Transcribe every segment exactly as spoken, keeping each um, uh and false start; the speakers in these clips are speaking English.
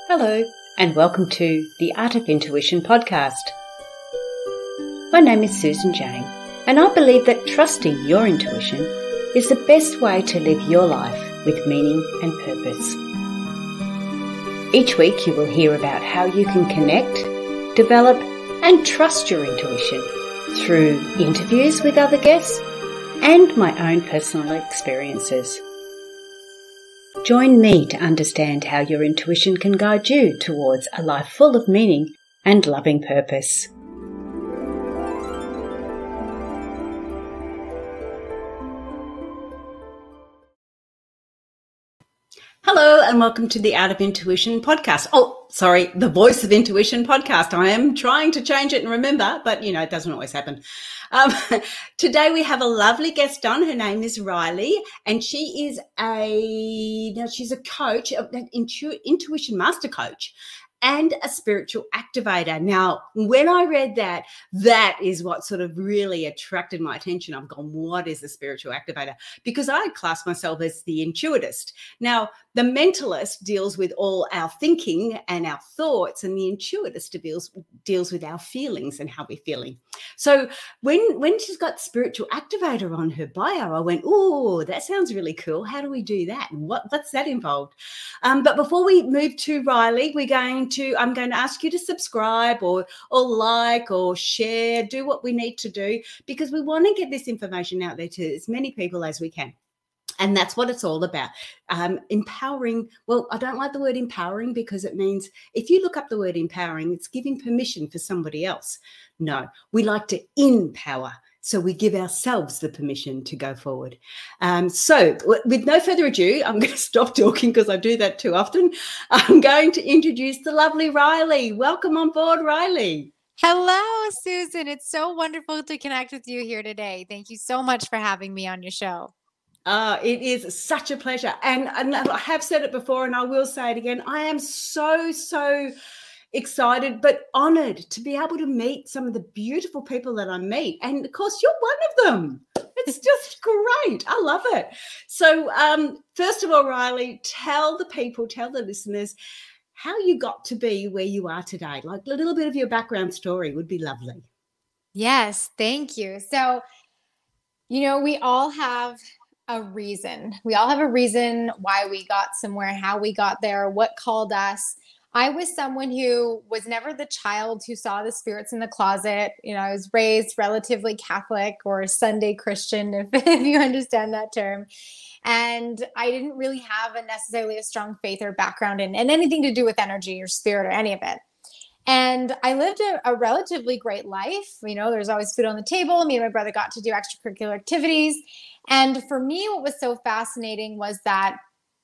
Hello, and welcome to the Art of Intuition podcast. My name is Susan Jane, and I believe that trusting your intuition is the best way to live your life with meaning and purpose. Each week you will hear about how you can connect, develop, and trust your intuition through interviews with other guests and my own personal experiences. Join me to understand how your intuition can guide you towards a life full of meaning and loving purpose. Hello and welcome to the Art of Intuition podcast. Oh, sorry, the Voice of Intuition podcast. I am trying to change it and remember, but you know, it doesn't always happen. Um, today we have a lovely guest on. Her name is Riley, and she is a, now she's a coach, an intu- intuition master coach, and a spiritual activator. Now, when I read that, that is what sort of really attracted my attention. I've gone, what is a spiritual activator? Because I class myself as the intuitist. Now, the mentalist deals with all our thinking and our thoughts, and the intuitist deals, deals with our feelings and how we're feeling. So when, when she's got spiritual activator on her bio, I went, oh, that sounds really cool. How do we do that? What, what's that involved? Um, but before we move to Riley, we're going to, I'm going to ask you to subscribe or, or like or share, do what we need to do, because we want to get this information out there to as many people as we can. And that's what it's all about. Um, empowering. Well, I don't like the word empowering because it means if you look up the word empowering, it's giving permission for somebody else. No, we like to empower. So we give ourselves the permission to go forward. Um, so with no further ado, I'm going to stop talking because I do that too often. I'm going to introduce the lovely Riley. Welcome on board, Riley. Hello, Susan. It's so wonderful to connect with you here today. Thank you so much for having me on your show. Uh, it is such a pleasure. And, and I have said it before and I will say it again. I am so, so excited but honored to be able to meet some of the beautiful people that I meet. And of course, you're one of them. It's just great. I love it. So um, first of all, Riley, tell the people, tell the listeners how you got to be where you are today. Like a little bit of your background story would be lovely. Yes, thank you. So, you know, we all have a reason. We all have a reason why we got somewhere, how we got there, what called us. I was someone who was never the child who saw the spirits in the closet. You know, I was raised relatively Catholic or Sunday Christian, if, if you understand that term. And I didn't really have a necessarily a strong faith or background in, in anything to do with energy or spirit or any of it. And I lived a, a relatively great life. You know, there's always food on the table. Me and my brother got to do extracurricular activities. And for me, what was so fascinating was that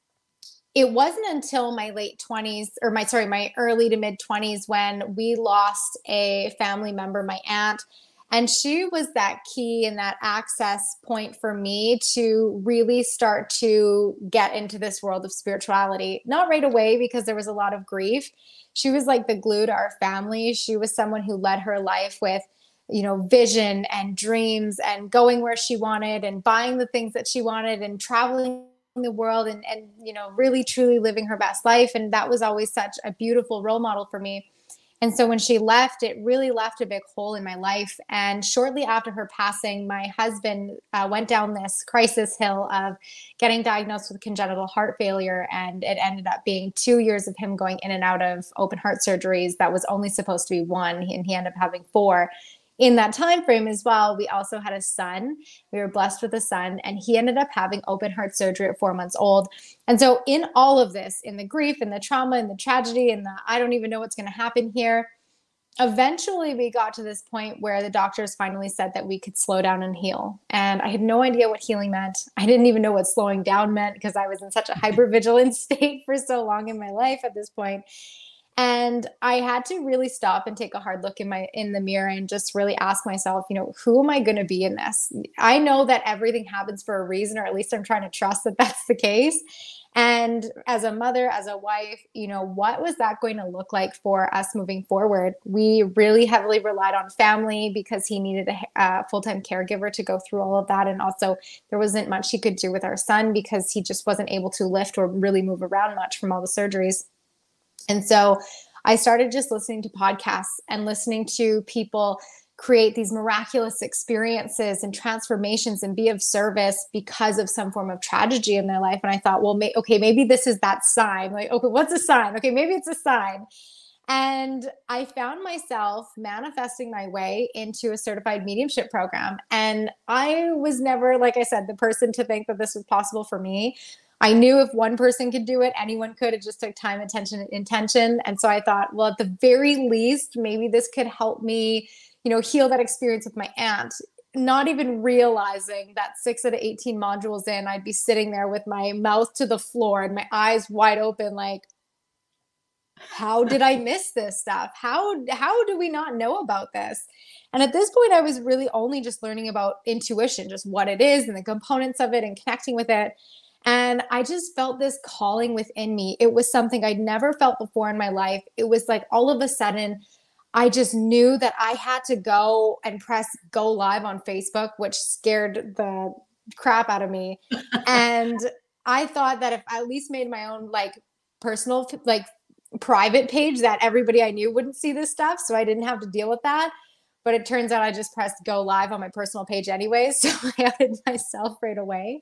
it wasn't until my late twenties or my, sorry, my early to mid twenties when we lost a family member, my aunt. And she was that key and that access point for me to really start to get into this world of spirituality. Not right away because there was a lot of grief. She was like the glue to our family. She was someone who led her life with, you know, vision and dreams and going where she wanted and buying the things that she wanted and traveling the world and, and, you know, really truly living her best life. And that was always such a beautiful role model for me. And so when she left, it really left a big hole in my life. And shortly after her passing, my husband uh, went down this crisis hill of getting diagnosed with congenital heart failure. And it ended up being two years of him going in and out of open heart surgeries. That was only supposed to be one, and he ended up having four. In that time frame as well, we also had a son. We were blessed with a son, and he ended up having open heart surgery at four months old. And so in all of this, in the grief and the trauma and the tragedy and the I don't even know what's going to happen here, eventually we got to this point where the doctors finally said that we could slow down and heal. And I had no idea what healing meant. I didn't even know what slowing down meant because I was in such a hypervigilant state for so long in my life at this point. And I had to really stop and take a hard look in my in the mirror and just really ask myself, you know, who am I going to be in this? I know that everything happens for a reason, or at least I'm trying to trust that that's the case. And as a mother, as a wife, you know, what was that going to look like for us moving forward? We really heavily relied on family because he needed a, a full-time caregiver to go through all of that. And also there wasn't much he could do with our son because he just wasn't able to lift or really move around much from all the surgeries. And so I started just listening to podcasts and listening to people create these miraculous experiences and transformations and be of service because of some form of tragedy in their life. And I thought, well, may- okay, maybe this is that sign. Like, okay, what's a sign? Okay, maybe it's a sign. And I found myself manifesting my way into a certified mediumship program. And I was never, like I said, the person to think that this was possible for me. I knew if one person could do it, anyone could. It just took time, attention, and intention. And so I thought, well, at the very least, maybe this could help me, you know, heal that experience with my aunt. Not even realizing that six out of eighteen modules in, I'd be sitting there with my mouth to the floor and my eyes wide open, like, how did I miss this stuff? How how do we not know about this? And at this point, I was really only just learning about intuition, just what it is and the components of it and connecting with it. And I just felt this calling within me. It was something I'd never felt before in my life. It was like all of a sudden, I just knew that I had to go and press go live on Facebook, which scared the crap out of me. And I thought that if I at least made my own like personal, like private page, that everybody I knew wouldn't see this stuff. So I didn't have to deal with that. But it turns out I just pressed go live on my personal page anyways. So I outed myself right away.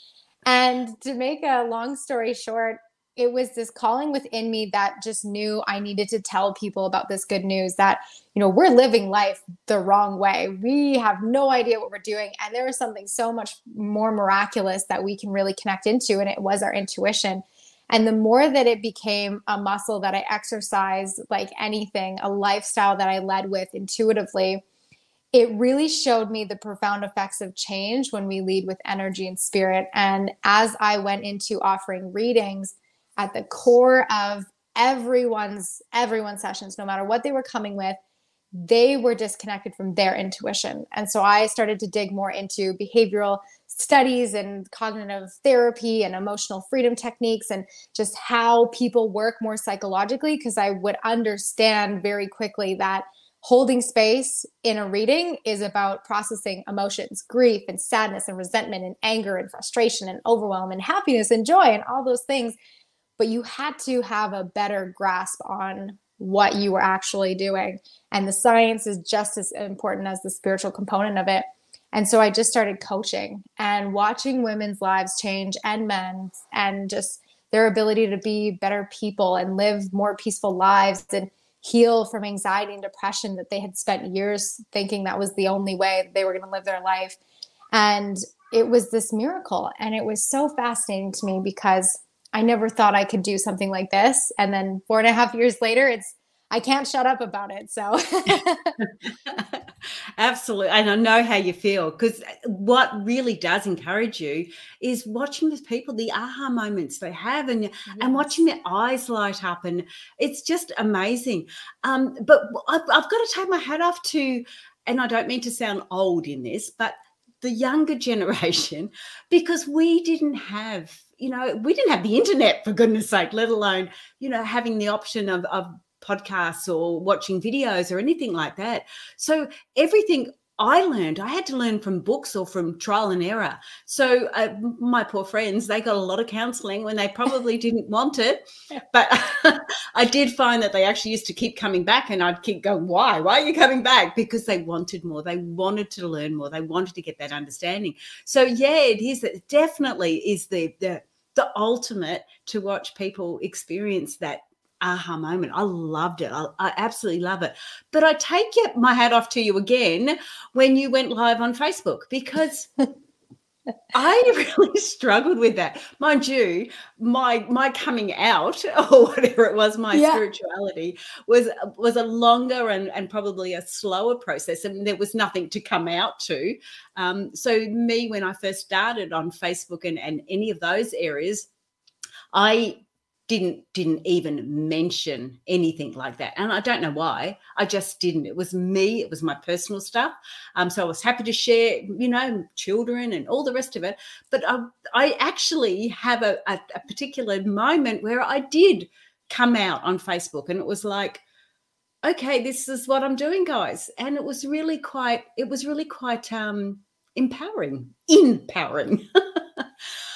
And to make a long story short, it was this calling within me that just knew I needed to tell people about this good news that, you know, we're living life the wrong way. We have no idea what we're doing. And there is something so much more miraculous that we can really connect into. And it was our intuition. And the more that it became a muscle that I exercised like anything, a lifestyle that I led with intuitively, it really showed me the profound effects of change when we lead with energy and spirit. And as I went into offering readings, at the core of everyone's everyone's sessions, no matter what they were coming with, they were disconnected from their intuition. And so I started to dig more into behavioral studies and cognitive therapy and emotional freedom techniques and just how people work more psychologically, because I would understand very quickly that holding space in a reading is about processing emotions, grief and sadness and resentment and anger and frustration and overwhelm and happiness and joy and all those things. But you had to have a better grasp on what you were actually doing. And the science is just as important as the spiritual component of it. And so I just started coaching and watching women's lives change and men's, and just their ability to be better people and live more peaceful lives and heal from anxiety and depression that they had spent years thinking that was the only way they were going to live their life. And it was this miracle. And it was so fascinating to me because I never thought I could do something like this. And then four and a half years later, it's, I can't shut up about it. So absolutely. And I know how you feel, because what really does encourage you is watching these people, the aha moments they have, and, yes. and watching their eyes light up. And it's just amazing. Um, but I've, I've got to take my hat off to, and I don't mean to sound old in this, but the younger generation, because we didn't have, you know, we didn't have the internet, for goodness sake, let alone, you know, having the option of, of podcasts or watching videos or anything like that. So everything I learned, I had to learn from books or from trial and error. So uh, my poor friends, they got a lot of counselling when they probably didn't want it. But I did find that they actually used to keep coming back, and I'd keep going, why? Why are you coming back? Because they wanted more. They wanted to learn more. They wanted to get that understanding. So, yeah, it is. It definitely is the the the ultimate to watch people experience that aha moment. I loved it. I, I absolutely love it. But I take it, my hat off to you again when you went live on Facebook, because I really struggled with that. Mind you, my my coming out, or whatever it was, my yeah. spirituality was was a longer and, and probably a slower process, and there was nothing to come out to. Um, so me, when I first started on Facebook and, and any of those areas, I didn't didn't even mention anything like that. And I don't know why. I just didn't. It was me. It was my personal stuff. Um, so I was happy to share, you know, children and all the rest of it. But I, I actually have a, a, a particular moment where I did come out on Facebook, and it was like, okay, this is what I'm doing, guys. And it was really quite, it was really quite um, empowering, empowering.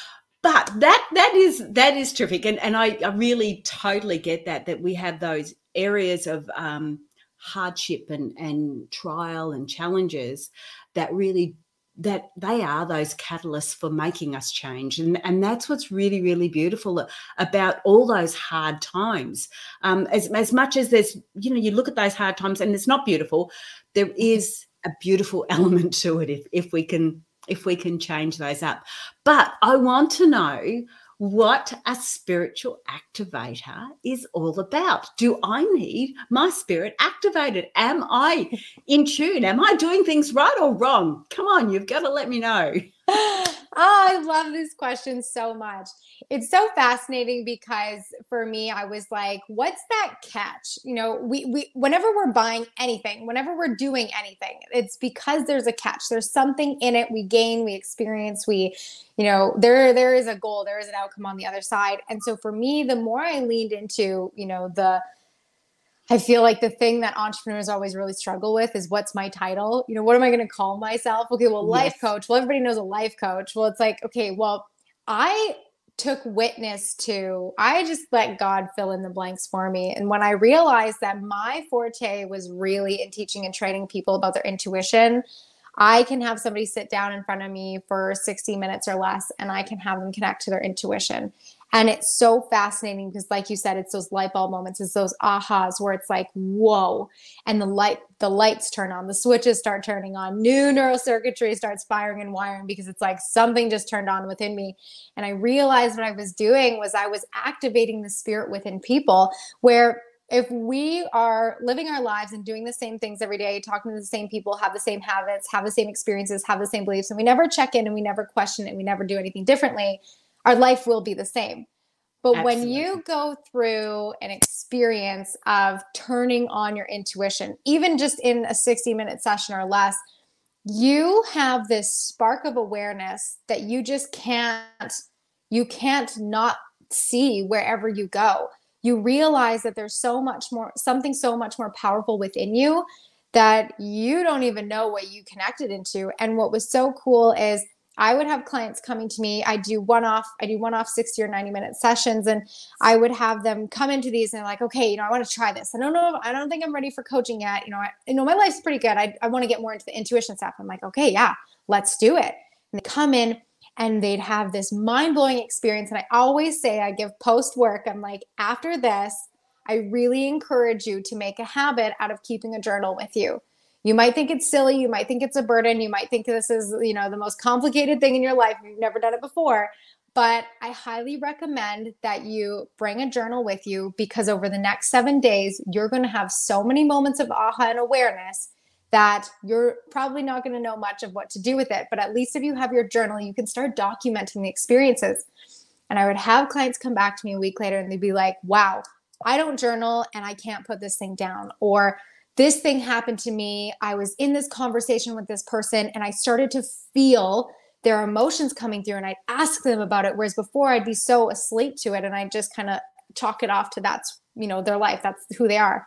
but that that is that is terrific, and and I, I really totally get that that we have those areas of um, hardship and and trial and challenges that really that they are those catalysts for making us change, and and that's what's really really beautiful about all those hard times. Um, as as much as there's, you know, you look at those hard times and it's not beautiful, there is a beautiful element to it if if we can if we can change those up. But I want to know what a spiritual activator is all about. Do I need my spirit activated? Am I in tune? Am I doing things right or wrong? Come on, you've got to let me know. Oh, I love this question so much. It's so fascinating because for me, I was like, what's that catch? You know, we, we, whenever we're buying anything, whenever we're doing anything, it's because there's a catch. There's something in it. We gain, we experience, we, you know, there, there is a goal, there is an outcome on the other side. And so for me, the more I leaned into, you know, the, I feel like the thing that entrepreneurs always really struggle with is, what's my title? You know, what am I going to call myself? Okay, well, life Yes. coach. Well, everybody knows a life coach. Well, it's like, okay, well, I took witness to, I just let God fill in the blanks for me. And when I realized that my forte was really in teaching and training people about their intuition, I can have somebody sit down in front of me for sixty minutes or less, and I can have them connect to their intuition. And it's so fascinating because, like you said, it's those light bulb moments, it's those ahas where it's like, whoa, and the light, the lights turn on, the switches start turning on, new neural circuitry starts firing and wiring because it's like something just turned on within me. And I realized what I was doing was I was activating the spirit within people, where if we are living our lives and doing the same things every day, talking to the same people, have the same habits, have the same experiences, have the same beliefs, and we never check in and we never question it and we never do anything differently, our life will be the same. But Absolutely. When you go through an experience of turning on your intuition, even just in a sixty minute session or less, you have this spark of awareness that you just can't, you can't not see wherever you go. You realize that there's so much more, something so much more powerful within you that you don't even know what you connected into. And what was so cool is I would have clients coming to me. I do one-off, I do one-off sixty or ninety minute sessions, and I would have them come into these and like, okay, you know, I want to try this. I don't know, I don't think I'm ready for coaching yet. You know, I, you know, my life's pretty good. I, I want to get more into the intuition stuff. I'm like, okay, yeah, let's do it. And they come in and they'd have this mind-blowing experience. And I always say, I give post-work, I'm like, after this, I really encourage you to make a habit out of keeping a journal with you. You might think it's silly. You might think it's a burden. You might think this is, you know, the most complicated thing in your life. You've never done it before. But I highly recommend that you bring a journal with you, because over the next seven days, you're going to have so many moments of aha and awareness that you're probably not going to know much of what to do with it. But at least if you have your journal, you can start documenting the experiences. And I would have clients come back to me a week later and they'd be like, wow, I don't journal and I can't put this thing down. Or this thing happened to me. I was in this conversation with this person and I started to feel their emotions coming through, and I'd ask them about it. Whereas before I'd be so asleep to it and I'd just kind of chalk it off to that's, you know, their life. That's who they are.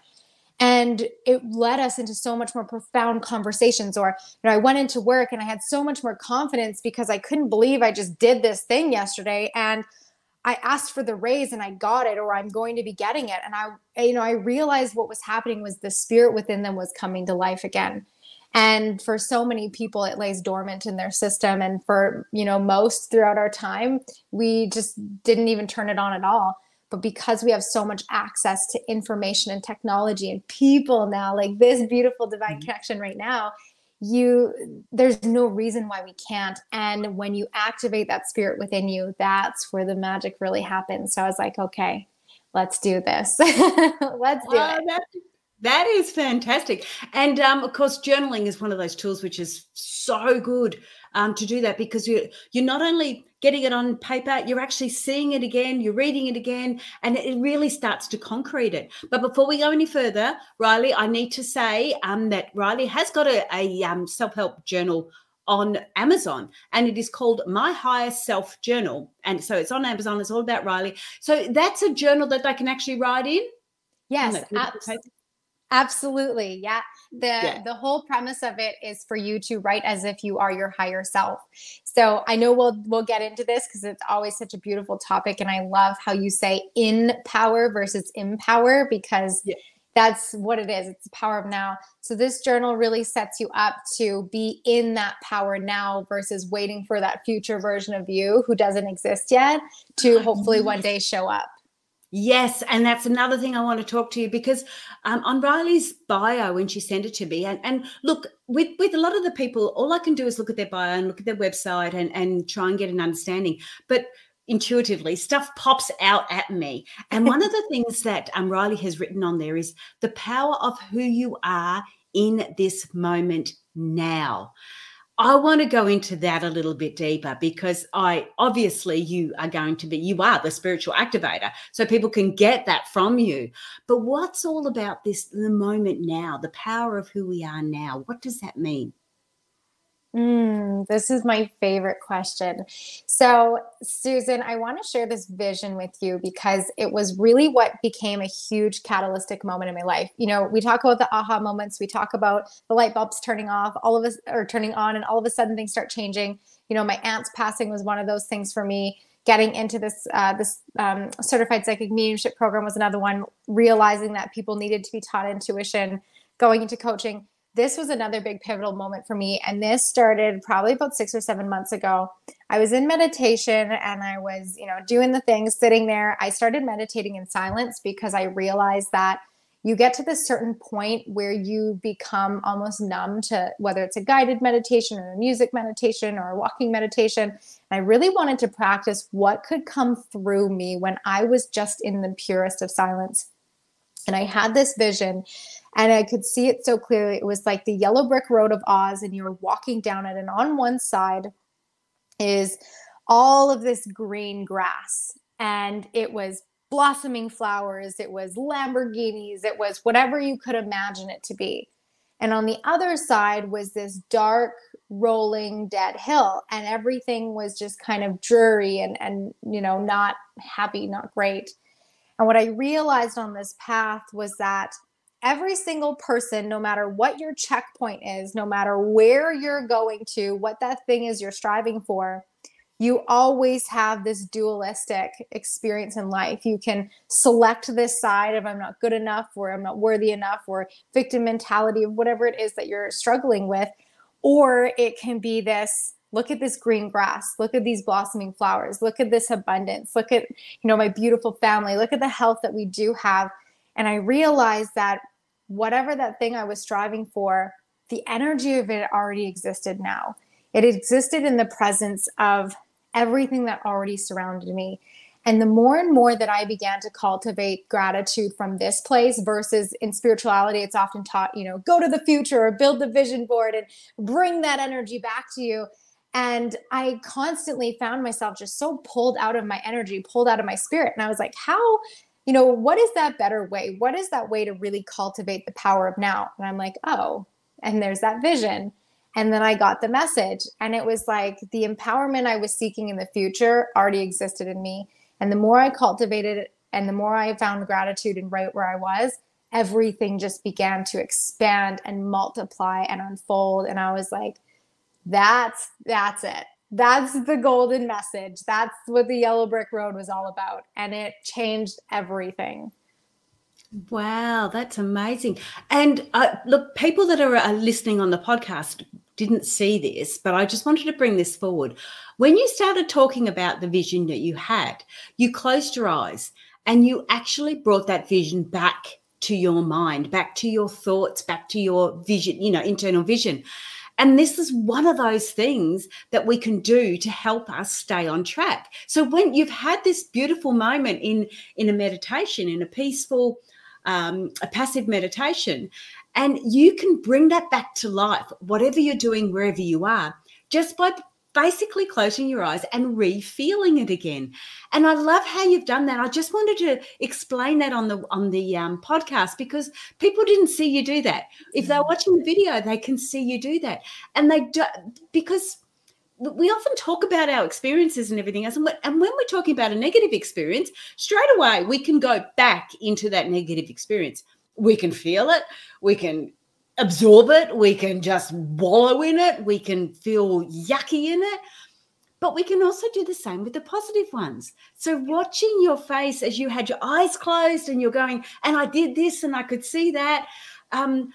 And it led us into so much more profound conversations. Or, you know, I went into work and I had so much more confidence because I couldn't believe I just did this thing yesterday. And I asked for the raise and I got it, or I'm going to be getting it. And I, you know, I realized what was happening was the spirit within them was coming to life again. And for so many people, it lays dormant in their system. And for, you know, most throughout our time, we just didn't even turn it on at all. But because we have so much access to information and technology and people now, like this beautiful divine mm-hmm. connection right now, you, there's no reason why we can't. And when you activate that spirit within you, that's where the magic really happens. So I was like, okay, let's do this. Let's do oh, it. That, that is fantastic. And um, of course, journaling is one of those tools which is so good um, to do that, because you, you're not only getting it on paper, you're actually seeing it again, you're reading it again, and it really starts to concrete it. But before we go any further, Riley, I need to say um, that Riley has got a, a um, self-help journal on Amazon, and it is called My Higher Self Journal. And so it's on Amazon. It's all about Riley. So that's a journal that they can actually write in? Yes, absolutely. Absolutely. Yeah. The Yeah. the whole premise of it is for you to write as if you are your higher self. So I know we'll we'll get into this because it's always such a beautiful topic. And I love how you say in power versus empower, because Yeah. that's what it is. It's the power of now. So this journal really sets you up to be in that power now versus waiting for that future version of you who doesn't exist yet to hopefully one day show up. Yes, and that's another thing I want to talk to you because um, on Riley's bio when she sent it to me, and, and look, with, with a lot of the people, all I can do is look at their bio and look at their website and, and try and get an understanding. But intuitively, stuff pops out at me. And one of the things that um, Riley has written on there is the power of who you are in this moment now. I want to go into that a little bit deeper because I obviously you are going to be, you are the spiritual activator. So people can get that from you. But what's all about this, the moment now, the power of who we are now? What does that mean? Mm, this is my favorite question. So, Susan, I want to share this vision with you because it was really what became a huge catalytic moment in my life. You know, we talk about the aha moments, we talk about the light bulbs turning off, all of us or turning on, and all of a sudden things start changing. You know, my aunt's passing was one of those things for me. Getting into this uh, this um, certified psychic mediumship program was another one. Realizing that people needed to be taught intuition, going into coaching. This was another big pivotal moment for me. And this started probably about six or seven months ago. I was in meditation and I was, you know, doing the things, sitting there. I started meditating in silence because I realized that you get to this certain point where you become almost numb to whether it's a guided meditation or a music meditation or a walking meditation. And I really wanted to practice what could come through me when I was just in the purest of silence. And I had this vision and I could see it so clearly. It was like the yellow brick road of Oz, and you were walking down it. And on one side is all of this green grass, and it was blossoming flowers. It was Lamborghinis. It was whatever you could imagine it to be. And on the other side was this dark, rolling, dead hill. And everything was just kind of dreary and, and you know, not happy, not great. And what I realized on this path was that every single person, no matter what your checkpoint is, no matter where you're going to, what that thing is you're striving for, you always have this dualistic experience in life. You can select this side of I'm not good enough, or I'm not worthy enough, or victim mentality of whatever it is that you're struggling with. Or it can be this, look at this green grass. Look at these blossoming flowers. Look at this abundance. Look at, you know, my beautiful family. Look at the health that we do have. And I realized that whatever that thing I was striving for, the energy of it already existed now. It existed in the presence of everything that already surrounded me. And the more and more that I began to cultivate gratitude from this place versus in spirituality, it's often taught, you know, go to the future or build the vision board and bring that energy back to you. And I constantly found myself just so pulled out of my energy, pulled out of my spirit. And I was like, how, you know, what is that better way? What is that way to really cultivate the power of now? And I'm like, oh, and there's that vision. And then I got the message. And it was like the empowerment I was seeking in the future already existed in me. And the more I cultivated it and the more I found gratitude and right where I was, everything just began to expand and multiply and unfold. And I was like, That's, that's it. That's the golden message. That's what the yellow brick road was all about. And it changed everything. Wow, that's amazing. And uh, look, people that are uh, listening on the podcast didn't see this, but I just wanted to bring this forward. When you started talking about the vision that you had, you closed your eyes and you actually brought that vision back to your mind, back to your thoughts, back to your vision, you know, internal vision. And this is one of those things that we can do to help us stay on track. So when you've had this beautiful moment in, in a meditation, in a peaceful, um, a passive meditation, and you can bring that back to life, whatever you're doing, wherever you are, just by basically closing your eyes and re-feeling it again. And I love how you've done that. I just wanted to explain that on the on the um, podcast because people didn't see you do that. If they're watching the video, they can see you do that. And they do, because we often talk about our experiences and everything else. And when we're talking about a negative experience, straight away we can go back into that negative experience. We can feel it. We can absorb it. We can just wallow in it. We can feel yucky in it. But we can also do the same with the positive ones. So watching your face as you had your eyes closed and you're going, and I did this and I could see that, um,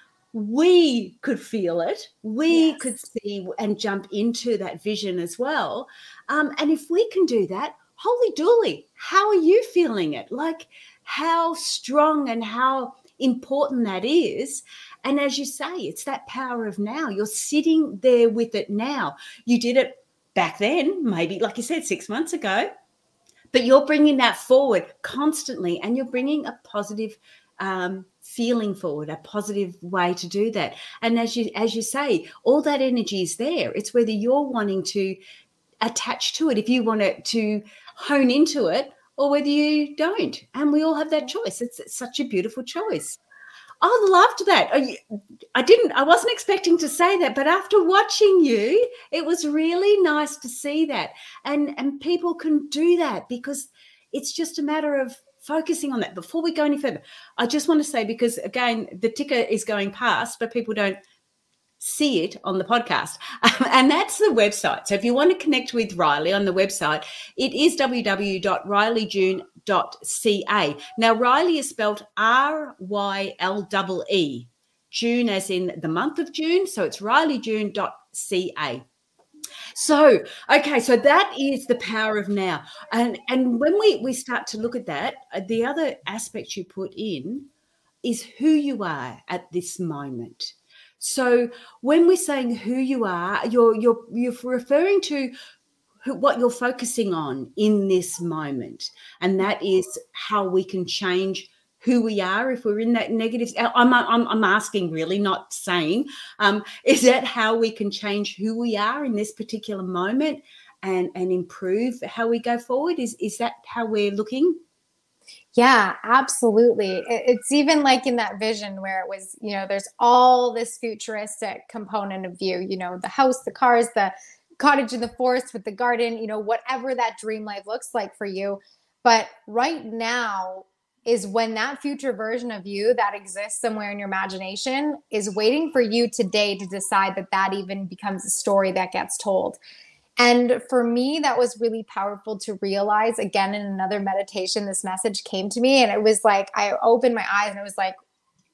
we could feel it. We Yes. could see and jump into that vision as well. Um, and if we can do that, holy dooly, how are you feeling it? Like how strong and how important that is. And as you say, it's that power of now. You're sitting there with it now. You did it back then, maybe, like you said, six months ago, but you're bringing that forward constantly, and you're bringing a positive um, feeling forward, a positive way to do that. And as you as you say, all that energy is there. It's whether you're wanting to attach to it, if you want it to hone into it, or whether you don't. And we all have that choice. It's, it's such a beautiful choice. I loved that. I didn't, I wasn't expecting to say that, but after watching you, it was really nice to see that. And, and people can do that because it's just a matter of focusing on that. Before we go any further, I just want to say, because again, the ticker is going past, but people don't see it on the podcast. Um, and that's the website. So if you want to connect with Riley on the website, it is w w w dot riley june dot c a. Now, Riley is spelled R Y L E E, June as in the month of June. So it's riley june dot c a. So, okay, so that is the power of now. And, and when we, we start to look at that, the other aspect you put in is who you are at this moment. So when we're saying who you are, you're you're you're referring to who, what you're focusing on in this moment, and that is how we can change who we are if we're in that negative. I'm I'm, I'm asking, really, not saying. Um, is that how we can change who we are in this particular moment and and improve how we go forward? Is is that how we're looking? Yeah, absolutely. It's even like in that vision where it was, you know, there's all this futuristic component of you, you know, the house, the cars, the cottage in the forest with the garden, you know, whatever that dream life looks like for you. But right now is when that future version of you that exists somewhere in your imagination is waiting for you today to decide that that even becomes a story that gets told. And for me, that was really powerful to realize. Again, in another meditation, this message came to me, and it was like, I opened my eyes and it was like,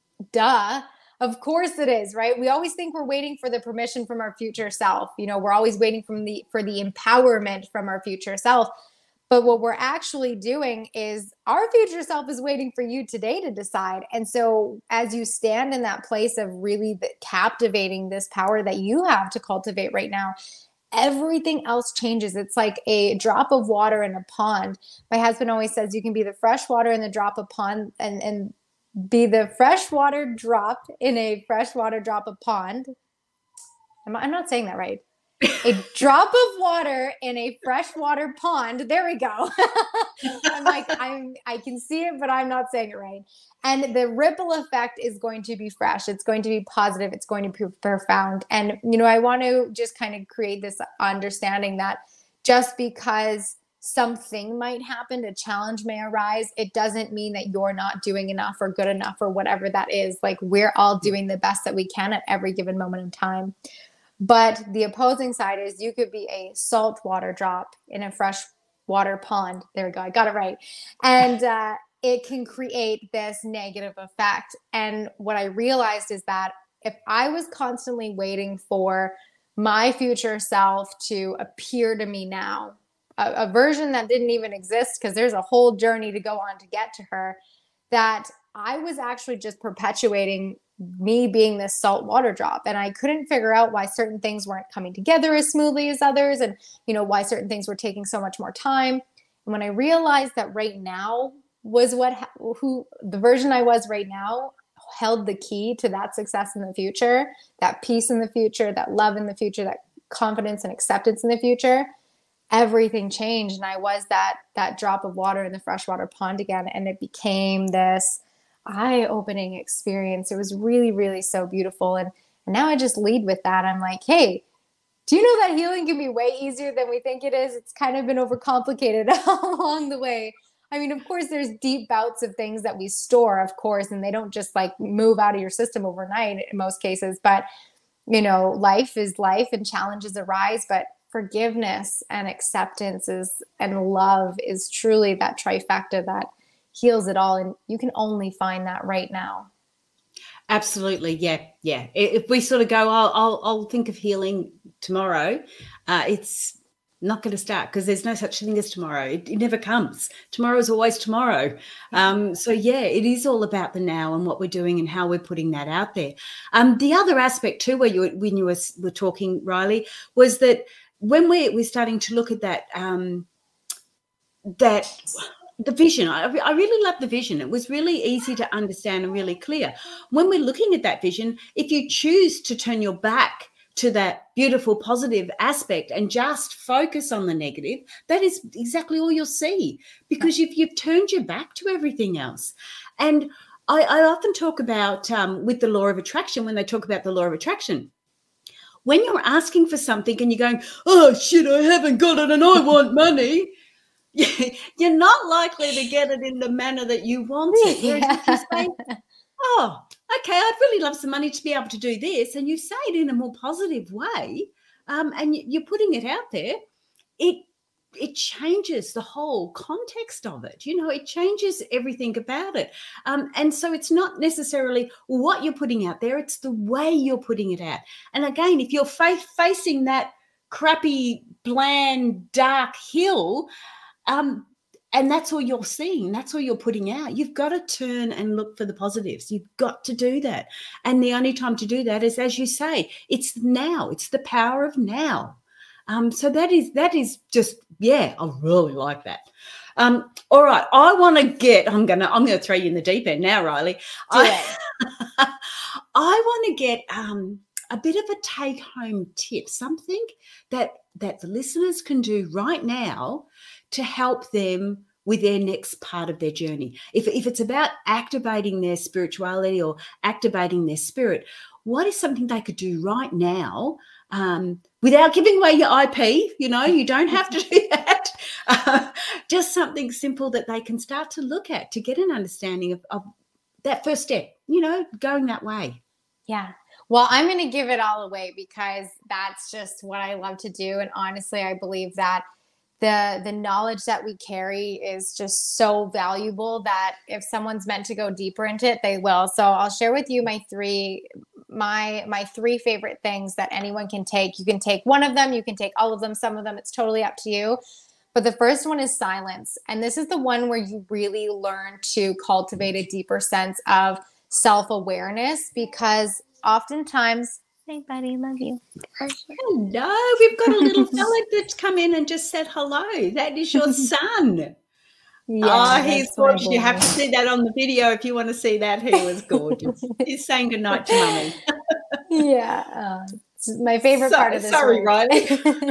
duh, of course it is, right? We always think we're waiting for the permission from our future self. You know, we're always waiting from the, for the empowerment from our future self. But what we're actually doing is our future self is waiting for you today to decide. And so as you stand in that place of really captivating this power that you have to cultivate right now, everything else changes. It's like a drop of water in a pond. My husband always says you can be the fresh water in the drop of pond and, and be the freshwater drop in a freshwater drop of pond. I'm, I'm not saying that right. A drop of water in a freshwater pond. There we go. I'm like, I'm, I can see it, but I'm not saying it right. And the ripple effect is going to be fresh. It's going to be positive. It's going to be profound. And, you know, I want to just kind of create this understanding that just because something might happen, a challenge may arise, it doesn't mean that you're not doing enough or good enough or whatever that is. Like, we're all doing the best that we can at every given moment in time. But the opposing side is you could be a saltwater drop in a freshwater pond. There we go. I got it right. And uh, it can create this negative effect. And what I realized is that if I was constantly waiting for my future self to appear to me now, a, a version that didn't even exist, because there's a whole journey to go on to get to her, that I was actually just perpetuating me being this salt water drop. And I couldn't figure out why certain things weren't coming together as smoothly as others, and, you know, why certain things were taking so much more time. And when I realized that right now was what, who the version I was right now held the key to that success in the future, that peace in the future, that love in the future, that confidence and acceptance in the future, everything changed. And I was that, that drop of water in the freshwater pond again. And it became this eye-opening experience. It was really, really so beautiful. And, and now I just lead with that. I'm like, hey, do you know that healing can be way easier than we think it is? It's kind of been overcomplicated along the way. I mean, of course, there's deep bouts of things that we store, of course, and they don't just like move out of your system overnight in most cases. But, you know, life is life and challenges arise. But forgiveness and acceptance is, and love is truly that trifecta that heals it all. And you can only find that right now. Absolutely. Yeah. Yeah. If we sort of go, I'll, I'll, I'll think of healing tomorrow, uh, it's not going to start because there's no such thing as tomorrow. It, it never comes. Tomorrow is always tomorrow. Um, so, yeah, it is all about the now and what we're doing and how we're putting that out there. Um, the other aspect too, where you when you were, were talking, Riley, was that when we're, we're starting to look at that, um, that the vision, I, I really love the vision. It was really easy to understand and really clear. When we're looking at that vision, if you choose to turn your back to that beautiful positive aspect and just focus on the negative, that is exactly all you'll see, because you've, you've turned your back to everything else. And I, I often talk about um, with the law of attraction, when they talk about the law of attraction, when you're asking for something and you're going, oh, shit, I haven't got it and I want money, you're not likely to get it in the manner that you want it. Whereas if you say, oh, okay, I'd really love some money to be able to do this, and you say it in a more positive way, um, and you're putting it out there, it it changes the whole context of it. You know, it changes everything about it. Um, and so it's not necessarily what you're putting out there, it's the way you're putting it out. And again, if you're fa- facing that crappy, bland, dark hill, um, and that's all you're seeing, that's all you're putting out, you've got to turn and look for the positives. You've got to do that. And the only time to do that is, as you say, it's now. It's the power of now. Um, so that is that is just, yeah, I really like that. Um, all right, I want to get, I'm gonna I'm gonna throw you in the deep end now, Riley. Do I, I want to get um a bit of a take-home tip, something that that the listeners can do right now to help them with their next part of their journey. If, if it's about activating their spirituality or activating their spirit, what is something they could do right now um, without giving away your I P? You know, you don't have to do that. Uh, just something simple that they can start to look at to get an understanding of, of that first step, you know, going that way. Yeah. Well, I'm going to give it all away because that's just what I love to do. And honestly, I believe that the the knowledge that we carry is just so valuable that if someone's meant to go deeper into it, they will. So I'll share with you my three my my three favorite things that anyone can take. You can take one of them, you can take all of them, some of them, it's totally up to you. But the first one is silence. And this is the one where you really learn to cultivate a deeper sense of self-awareness, because oftentimes, hey buddy, love you. Hello, we've got a little fella that's come in and just said hello. That is your son. Yeah, oh, he's gorgeous. You have to see that on the video if you want to see that. He was gorgeous. He's saying goodnight to Mummy. Yeah, uh, it's my favorite so, part of this. Sorry, whole... Riley.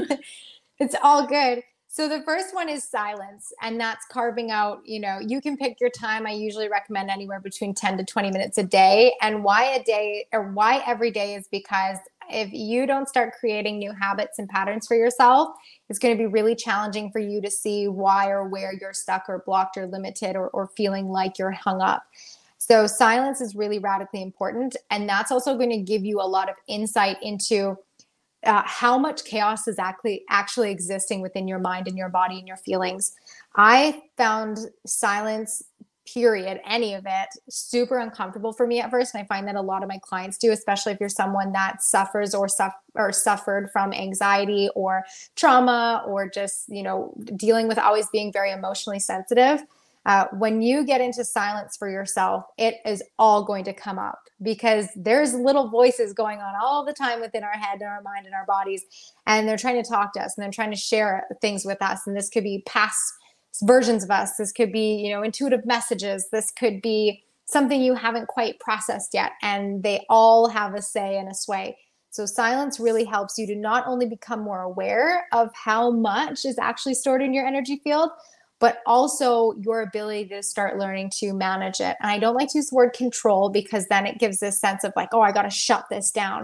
It's all good. So the first one is silence, and that's carving out, you know, you can pick your time. I usually recommend anywhere between ten to twenty minutes a day. And why a day or why every day is because if you don't start creating new habits and patterns for yourself, it's going to be really challenging for you to see why or where you're stuck or blocked or limited or, or feeling like you're hung up. So silence is really radically important. And that's also going to give you a lot of insight into Uh, how much chaos is actually actually existing within your mind and your body and your feelings. I found silence, period, any of it, super uncomfortable for me at first. And I find that a lot of my clients do, especially if you're someone that suffers or, suff- or suffered from anxiety or trauma or just, you know, dealing with always being very emotionally sensitive. Uh, when you get into silence for yourself, it is all going to come up because there's little voices going on all the time within our head and our mind and our bodies. And they're trying to talk to us and they're trying to share things with us. And this could be past versions of us. This could be, you know, intuitive messages. This could be something you haven't quite processed yet. And they all have a say and a sway. So silence really helps you to not only become more aware of how much is actually stored in your energy field, but also your ability to start learning to manage it. And I don't like to use the word control because then it gives this sense of like, oh, I got to shut this down.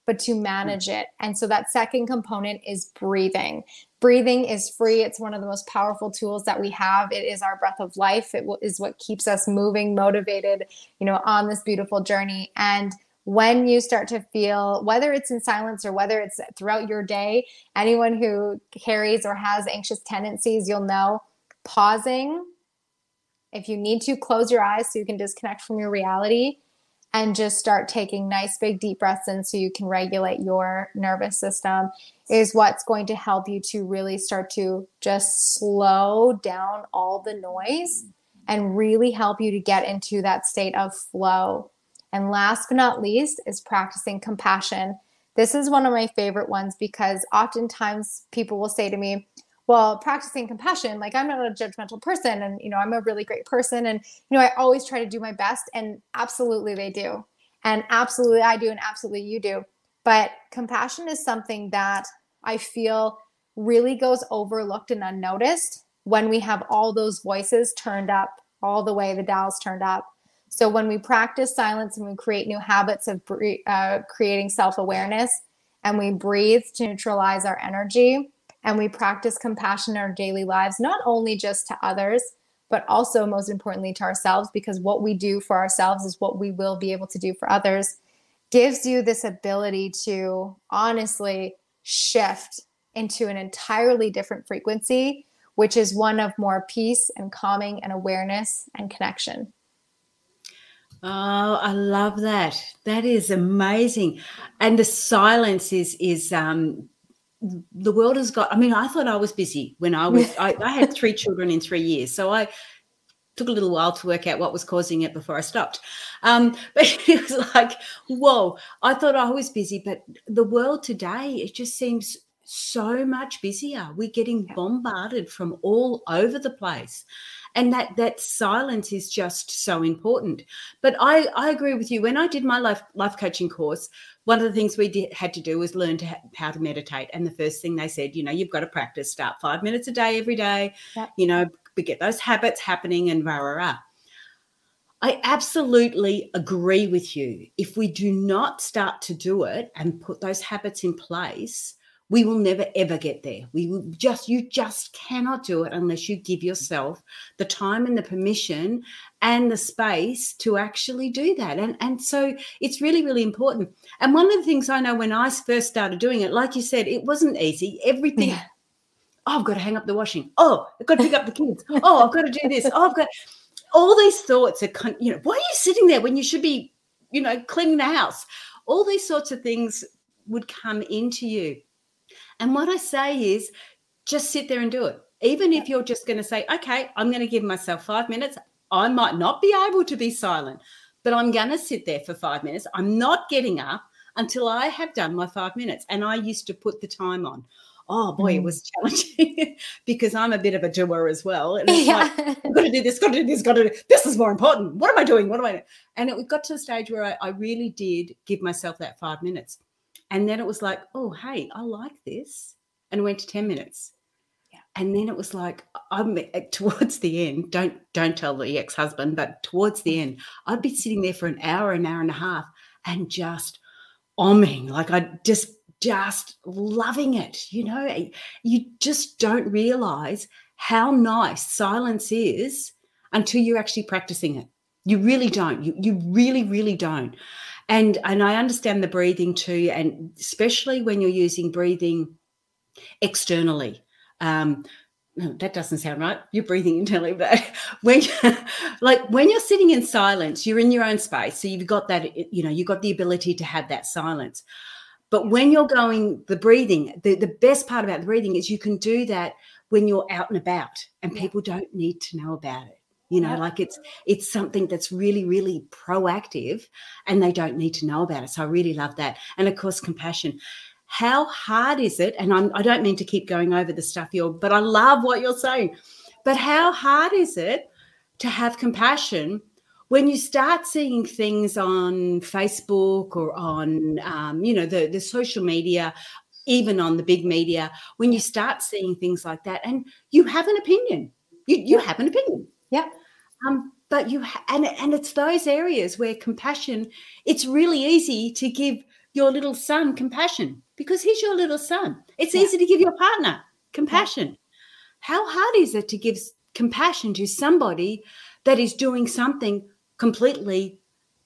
but to manage it. And so that second component is breathing. Breathing is free. It's one of the most powerful tools that we have. It is our breath of life. It is what keeps us moving, motivated, you know, on this beautiful journey. And when you start to feel, whether it's in silence or whether it's throughout your day, anyone who carries or has anxious tendencies, you'll know pausing. If you need to, close your eyes so you can disconnect from your reality and just start taking nice big deep breaths in so you can regulate your nervous system is what's going to help you to really start to just slow down all the noise and really help you to get into that state of flow. And last but not least is practicing compassion. This is one of my favorite ones because oftentimes people will say to me, well, practicing compassion, like I'm not a judgmental person and, you know, I'm a really great person. And, you know, I always try to do my best, and absolutely they do. And absolutely I do. And absolutely you do. But compassion is something that I feel really goes overlooked and unnoticed when we have all those voices turned up all the way, the dials turned up. So when we practice silence and we create new habits of uh, creating self-awareness, and we breathe to neutralize our energy, and we practice compassion in our daily lives, not only just to others, but also most importantly to ourselves, because what we do for ourselves is what we will be able to do for others, gives you this ability to honestly shift into an entirely different frequency, which is one of more peace and calming and awareness and connection. Oh, I love that. That is amazing. And the silence is, is, um, the world has got, I mean, I thought I was busy when I was, I, I had three children in three years. So I took a little while to work out what was causing it before I stopped. Um, but it was like, whoa, I thought I was busy, but the world today, it just seems so much busier. We're getting bombarded from all over the place. And that that silence is just so important. But I, I agree with you. When I did my life life coaching course, one of the things we did, had to do was learn to ha- how to meditate. And the first thing they said, you know, you've got to practice, start five minutes a day every day, yep. you know, we get those habits happening and rah, rah, rah. I absolutely agree with you. If we do not start to do it and put those habits in place, we will never, ever get there. We will just, you just cannot do it unless you give yourself the time and the permission and the space to actually do that. And, and so it's really, really important. And one of the things I know when I first started doing it, like you said, it wasn't easy. Everything, yeah. oh, I've got to hang up the washing. Oh, I've got to pick up the kids. Oh, I've got to do this. Oh, I've got all these thoughts are, you know, why are you sitting there when you should be, you know, cleaning the house? All these sorts of things would come into you. And what I say is just sit there and do it. Even if you're just going to say, okay, I'm going to give myself five minutes. I might not be able to be silent, but I'm going to sit there for five minutes. I'm not getting up until I have done my five minutes. And I used to put the time on. Oh, boy, mm. it was challenging because I'm a bit of a doer as well. And it's yeah. like, I've got to do this, got to do this, got to do this. This is more important. What am I doing? What am I doing? And it got to the stage where I, I really did give myself that five minutes. And then it was like, oh, hey, I like this. And it went to ten minutes. Yeah. And then it was like, I'm towards the end, don't don't tell the ex-husband, but towards the end, I'd be sitting there for an hour, an hour and a half and just omming, like I just, just loving it. You know, you just don't realize how nice silence is until you're actually practicing it. You really don't. You, you really, really don't. And and I understand the breathing too, and especially when you're using breathing externally. Um, no, that doesn't sound right. You're breathing internally, but when like when you're sitting in silence, you're in your own space. So you've got that, you know, you've got the ability to have that silence. But when you're going the breathing, the, the best part about the breathing is you can do that when you're out and about, and people don't need to know about it. You know, yep. like it's it's something that's really, really proactive and they don't need to know about it. So I really love that. And, of course, compassion. How hard is it? And I'm, I don't mean to keep going over the stuff you're, but I love what you're saying. But how hard is it to have compassion when you start seeing things on Facebook or on, um, you know, the, the social media, even on the big media, when you start seeing things like that and you have an opinion, you, you have an opinion. Yeah. Um, but you ha- and and it's those areas where compassion, it's really easy to give your little son compassion because he's your little son. It's Yeah. easy to give your partner compassion. Yeah. How hard is it to give compassion to somebody that is doing something completely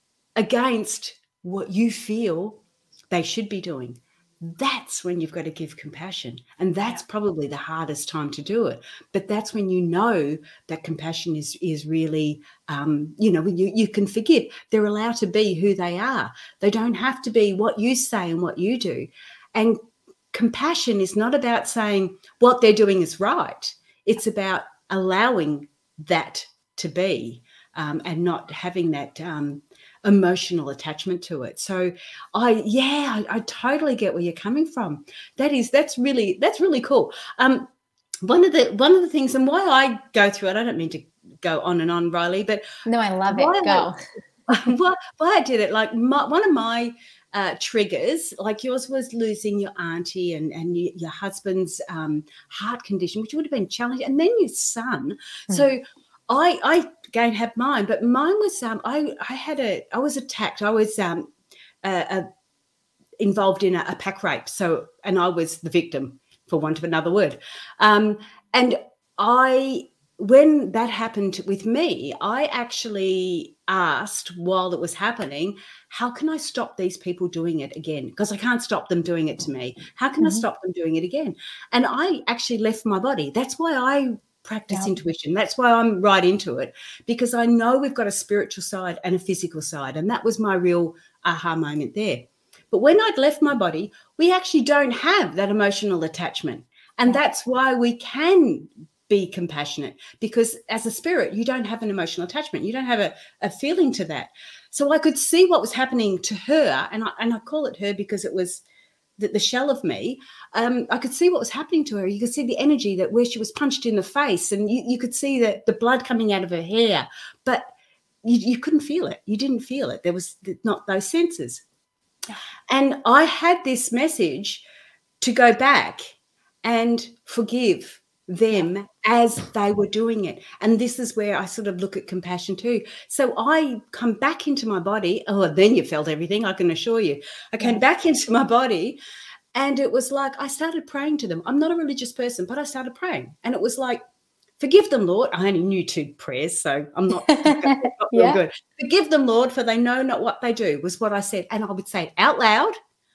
against what you feel they should be doing? That's when you've got to give compassion. And that's yeah. probably the hardest time to do it. But that's when you know that compassion is is really, um, you know, when you, you can forgive. They're allowed to be who they are. They don't have to be what you say and what you do. And compassion is not about saying what they're doing is right. It's about allowing that to be um, and not having that um, emotional attachment to it. So I, yeah, I, I totally get where you're coming from. That is, that's really, that's really cool. Um, one of the, one of the things and why I go through it, I don't mean to go on and on, Riley, but no, I love it. Go. I, why, why I did it, like my, one of my uh, triggers, like yours was losing your auntie and, and you, your husband's um, heart condition, which would have been challenging, and then your son. Mm. So I, I again have mine, but mine was um, I, I had a, I was attacked. I was um, uh, uh, involved in a, a pack rape. So, and I was the victim, for want of another word. Um, and I, when that happened with me, I actually asked while it was happening, how can I stop these people doing it again? Because I can't stop them doing it to me. How can mm-hmm. I stop them doing it again? And I actually left my body. That's why I practice yeah. intuition. That's why I'm right into it, because I know we've got a spiritual side and a physical side. And that was my real aha moment there. But when I'd left my body, we actually don't have that emotional attachment. And yeah. that's why we can be compassionate, because as a spirit, you don't have an emotional attachment. You don't have a, a feeling to that. So I could see what was happening to her. And I, and I call it her because it was the, the shell of me. Um, I could see what was happening to her. You could see the energy that where she was punched in the face, and you, you could see the, the blood coming out of her hair, but you, you couldn't feel it. You didn't feel it. There was not those senses. And I had this message to go back and forgive them as they were doing it. And this is where I sort of look at compassion too. So I come back into my body. Oh, then you felt everything, I can assure you. I came yeah. back into my body, and it was like I started praying to them. I'm not a religious person, but I started praying. And it was like, forgive them, Lord. I only knew two prayers, so I'm not, not real yeah. good. Forgive them, Lord, for they know not what they do, was what I said. And I would say it out loud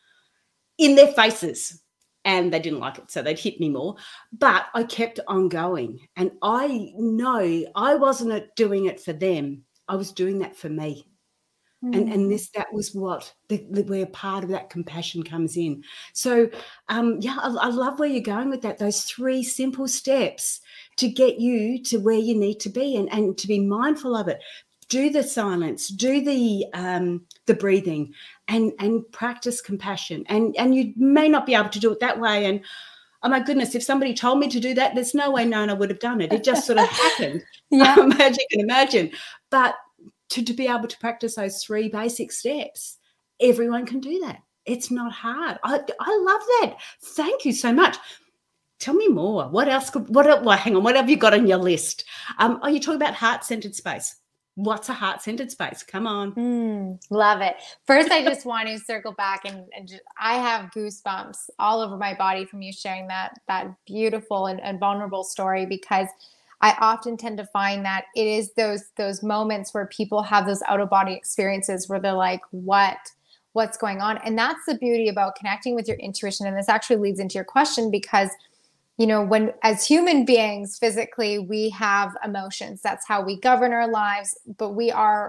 in their faces. And they didn't like it, so they'd hit me more. But I kept on going. And I know I wasn't doing it for them. I was doing that for me. Mm. And and this that was what, the, the, where part of that compassion comes in. So, um, yeah, I, I love where you're going with that, those three simple steps to get you to where you need to be, and, and to be mindful of it. Do the silence, do the um, the breathing, and and practice compassion. And and you may not be able to do it that way. And oh my goodness, if somebody told me to do that, there's no way Nona would have done it. It just sort of happened. Yeah, um, as you can imagine. But to, to be able to practice those three basic steps, everyone can do that. It's not hard. I I love that. Thank you so much. Tell me more. What else? Could, what? Well, hang on. What have you got on your list? Um, are you talking about heart-centered space? What's a heart-centered space? Come on. Mm, love it. First, I just want to circle back and, and just, I have goosebumps all over my body from you sharing that, that beautiful and, and vulnerable story, because I often tend to find that it is those, those moments where people have those out-of-body experiences where they're like, what, what's going on? And that's the beauty about connecting with your intuition. And this actually leads into your question, because you know, when as human beings, physically, we have emotions. That's how we govern our lives, but we are,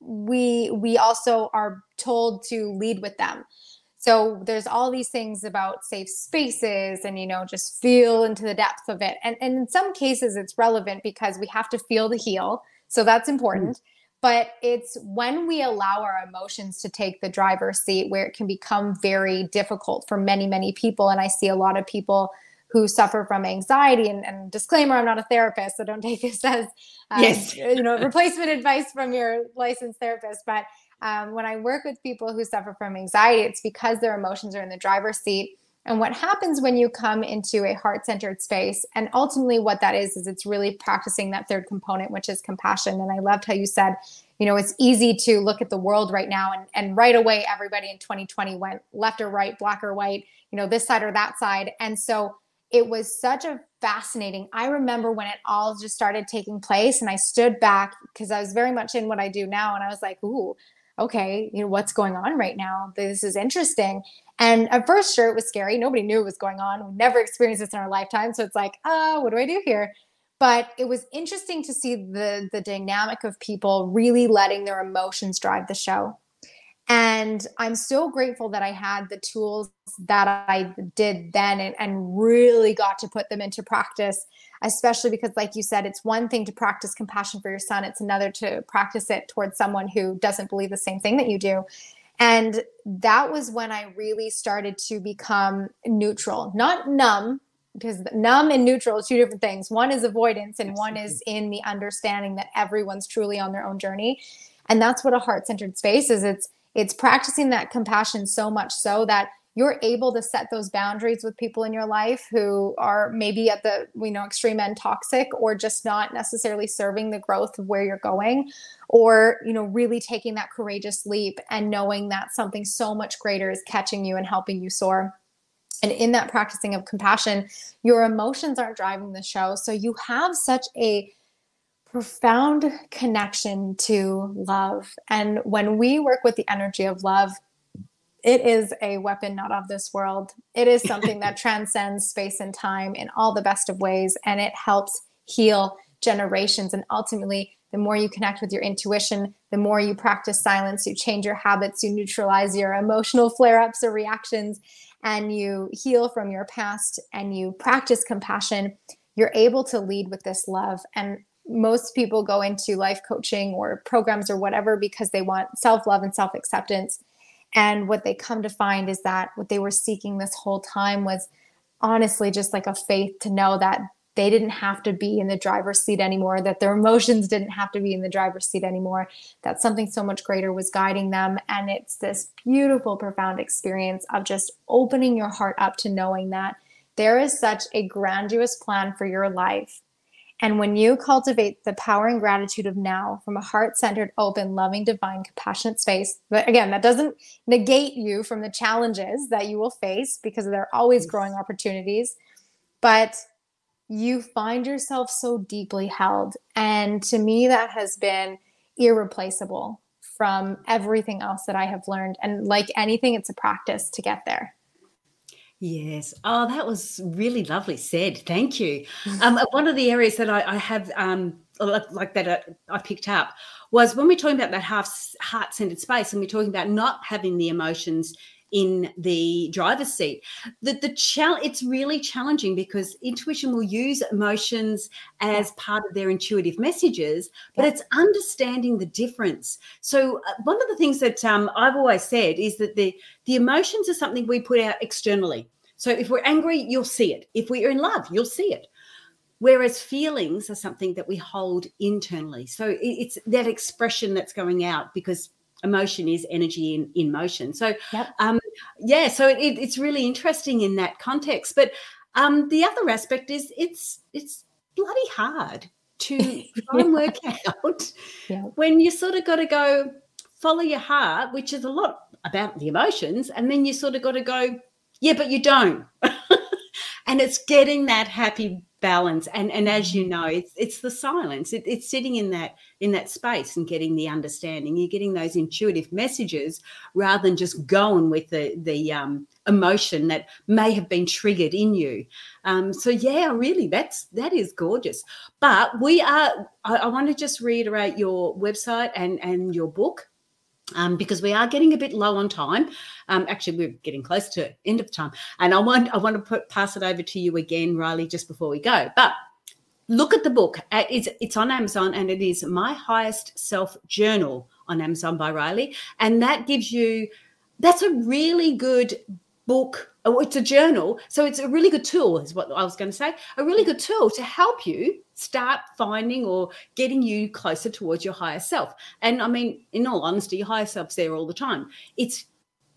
we, we also are told to lead with them. So there's all these things about safe spaces and, you know, just feel into the depth of it. And, and in some cases it's relevant because we have to feel to heal. So that's important. Mm. But it's when we allow our emotions to take the driver's seat where it can become very difficult for many, many people. And I see a lot of people who suffer from anxiety, and, and disclaimer, I'm not a therapist, so don't take this as, um, yes. you know, replacement advice from your licensed therapist. But um, when I work with people who suffer from anxiety, it's because their emotions are in the driver's seat. And what happens when you come into a heart-centered space, and ultimately what that is, is it's really practicing that third component, which is compassion. And I loved how you said, you know, it's easy to look at the world right now and, and right away, everybody in twenty twenty went left or right, black or white, you know, this side or that side. And so it was such a fascinating, I remember when it all just started taking place and I stood back because I was very much in what I do now. And I was like, ooh, okay, you know, what's going on right now? This is interesting. And at first, sure, it was scary. Nobody knew what was going on. We never experienced this in our lifetime. So it's like, oh, what do I do here? But it was interesting to see the, the dynamic of people really letting their emotions drive the show. And I'm so grateful that I had the tools that I did then and, and really got to put them into practice, especially because, like you said, it's one thing to practice compassion for your son. It's another to practice it towards someone who doesn't believe the same thing that you do. And that was when I really started to become neutral, not numb, because numb and neutral is two different things. One is avoidance and Absolutely. One is in the understanding that everyone's truly on their own journey. And that's what a heart-centered space is. It's It's practicing that compassion so much so that you're able to set those boundaries with people in your life who are maybe at the, you know, extreme end toxic, or just not necessarily serving the growth of where you're going, or, you know, really taking that courageous leap and knowing that something so much greater is catching you and helping you soar. And in that practicing of compassion, your emotions aren't driving the show. So you have such a profound connection to love. And when we work with the energy of love, it is a weapon not of this world. It is something that transcends space and time in all the best of ways. And it helps heal generations. And ultimately, the more you connect with your intuition, the more you practice silence, you change your habits, you neutralize your emotional flare-ups or reactions, and you heal from your past and you practice compassion, you're able to lead with this love. And most people go into life coaching or programs or whatever because they want self-love and self-acceptance. And what they come to find is that what they were seeking this whole time was honestly just like a faith to know that they didn't have to be in the driver's seat anymore, that their emotions didn't have to be in the driver's seat anymore, that something so much greater was guiding them. And it's this beautiful, profound experience of just opening your heart up to knowing that there is such a grandiose plan for your life. And when you cultivate the power and gratitude of now from a heart-centered, open, loving, divine, compassionate space, but again, that doesn't negate you from the challenges that you will face because there are always growing opportunities, but you find yourself so deeply held. And to me, that has been irreplaceable from everything else that I have learned. And like anything, it's a practice to get there. Yes. Oh, that was really lovely said. Thank you. Um, one of the areas that I, I have, um, like, like that uh, I picked up was when we're talking about that half heart-centered space, and we're talking about not having the emotions in the driver's seat. The the chal- it's really challenging because intuition will use emotions as part of their intuitive messages, but yeah. it's understanding the difference. So uh, one of the things that um, I've always said is that the the emotions are something we put out externally. So if we're angry, you'll see it. If we're in love, you'll see it. Whereas feelings are something that we hold internally. So it, it's that expression that's going out because emotion is energy in, in motion. So, yep. um, yeah, so it, it's really interesting in that context. But um, the other aspect is it's it's bloody hard to try and work out yeah. when you sort of got to go follow your heart, which is a lot about the emotions, and then you sort of got to go, yeah, but you don't. And it's getting that happy balance. And and as you know, it's it's the silence. It, it's sitting in that in that space and getting the understanding. You're getting those intuitive messages rather than just going with the the um, emotion that may have been triggered in you. Um, so yeah, really, that's that is gorgeous. But we are. I, I want to just reiterate your website and and your book. Um, because we are getting a bit low on time. Um, actually, we're getting close to end of time. And I want I want to put, pass it over to you again, Riley, just before we go. But look at the book. It's, it's on Amazon, and it is My Highest Self Journal on Amazon by Riley. And that gives you, that's a really good book. Oh, it's a journal. So it's a really good tool is what I was going to say, a really good tool to help you start finding or getting you closer towards your higher self. And I mean, in all honesty, your higher self's there all the time. It's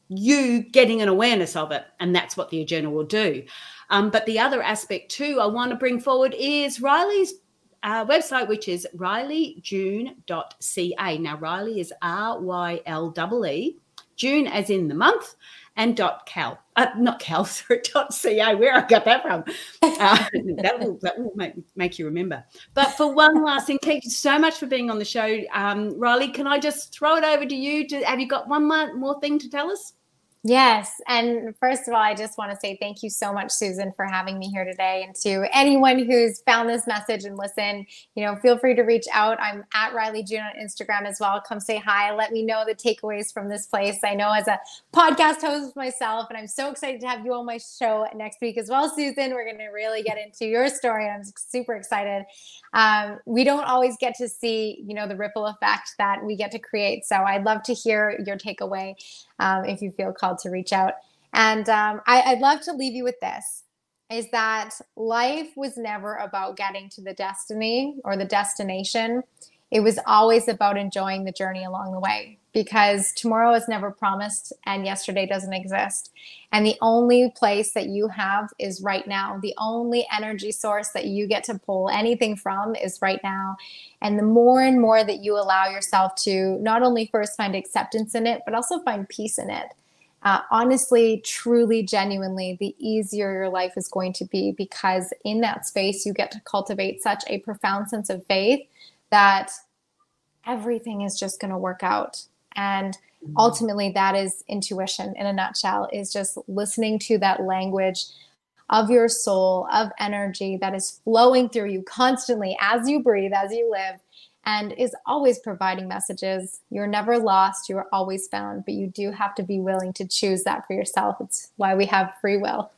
you getting an awareness of it, and that's what the journal will do. Um, but the other aspect too I want to bring forward is Riley's uh, website, which is riley june dot c a. Now, Riley is R Y L E E, June as in the month, and dot cal, uh, not cal, sorry, dot ca, where I got that from. Uh, that will, that will make, make you remember. But for one last thing, thank you so much for being on the show. Um, Riley, can I just throw it over to you? To, have you got one more, more thing to tell us? Yes. And first of all, I just want to say thank you so much, Susan, for having me here today. And to anyone who's found this message and listened, you know, feel free to reach out. I'm at Riley June on Instagram as well. Come say hi. Let me know the takeaways from this place. I know as a podcast host myself, and I'm so excited to have you on my show next week as well, Susan. We're going to really get into your story. And I'm super excited. Um, we don't always get to see, you know, the ripple effect that we get to create. So I'd love to hear your takeaway. Um, if you feel called to reach out. And um, I, I'd love to leave you with this, is that life was never about getting to the destiny or the destination. It was always about enjoying the journey along the way, because tomorrow is never promised and yesterday doesn't exist. And the only place that you have is right now. The only energy source that you get to pull anything from is right now. And the more and more that you allow yourself to not only first find acceptance in it, but also find peace in it, uh, honestly, truly, genuinely, the easier your life is going to be, because in that space, you get to cultivate such a profound sense of faith that everything is just going to work out. And ultimately, that is intuition in a nutshell, is just listening to that language of your soul, of energy that is flowing through you constantly as you breathe, as you live, and is always providing messages. You're never lost. You are always found, but you do have to be willing to choose that for yourself. It's why we have free will.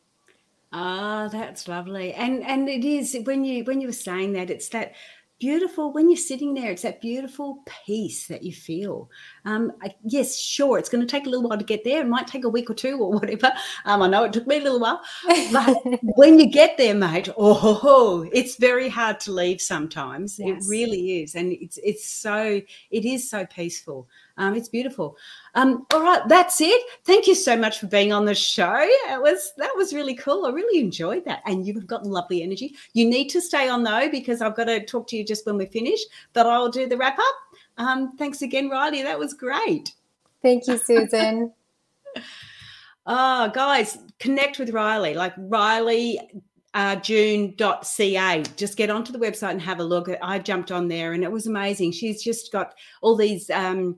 Ah, that's lovely. And and it is, when you when you were saying that, it's that beautiful, when you're sitting there, it's that beautiful peace that you feel. Um, I, yes, sure, it's going to take a little while to get there. It might take a week or two or whatever. Um, I know it took me a little while. But when you get there, mate, oh, ho, ho, it's very hard to leave sometimes. Yes. It really is. And it's it's so, it is so peaceful. Um, it's beautiful. Um, all right, that's it. Thank you so much for being on the show. It was that was really cool. I really enjoyed that, and you've got lovely energy. You need to stay on though, because I've got to talk to you just when we finish. But I'll do the wrap up. Um, thanks again, Riley. That was great. Thank you, Susan. Oh, guys, connect with Riley. Like Riley. Uh, june dot c a. Just get onto the website and have a look. I jumped on there and it was amazing. She's just got all these um,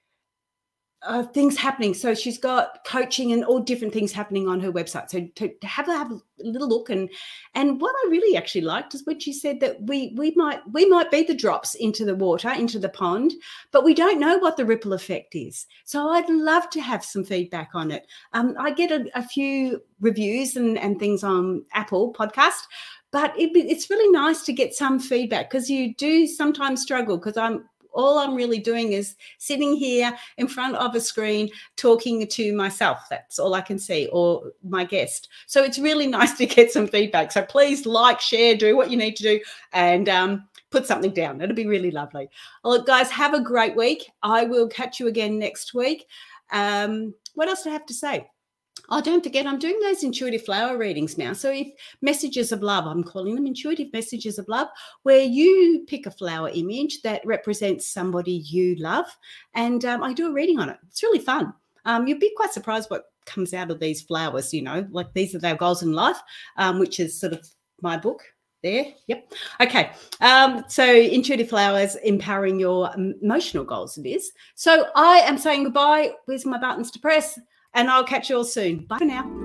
uh, things happening. So she's got coaching and all different things happening on her website. So to, to have, a, have a little look. And and what I really actually liked is when she said that we we might we might be the drops into the water, into the pond, but we don't know what the ripple effect is. So I'd love to have some feedback on it. Um, I get a, a few reviews and, and things on Apple Podcast, but it, it's really nice to get some feedback, because you do sometimes struggle, because I'm all I'm really doing is sitting here in front of a screen talking to myself. That's all I can see, or my guest. So it's really nice to get some feedback. So please like, share, do what you need to do, and um, put something down. It'll be really lovely. Well, look, guys, have a great week. I will catch you again next week. Um, what else do I have to say? Oh, don't forget, I'm doing those intuitive flower readings now. So if messages of love, I'm calling them intuitive messages of love, where you pick a flower image that represents somebody you love, and um, I do a reading on it. It's really fun. Um, you'll be quite surprised what comes out of these flowers, you know, like these are their goals in life, um, which is sort of my book. There. Yep. Okay. Um, so intuitive flowers, empowering your emotional goals, it is. So I am saying goodbye. Where's my buttons to press? And I'll catch you all soon. Bye for now.